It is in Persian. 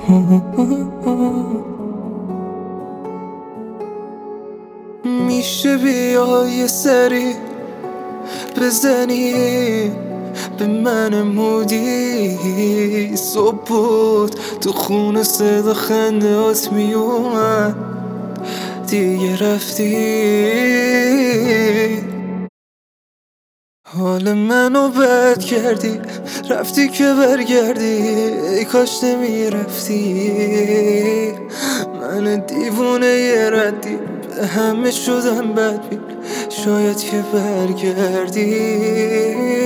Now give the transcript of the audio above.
میشه بیا یه سری بزنی به من مودی؟ صبح بود تو خونه صدا خنده هات میومد، دیگه رفتی. حال منو بد کردی، رفتی که برگردی، ای کاش نمیرفتی. من دیوونه یه ردی به همه شدم بدبین، شاید که برگردی.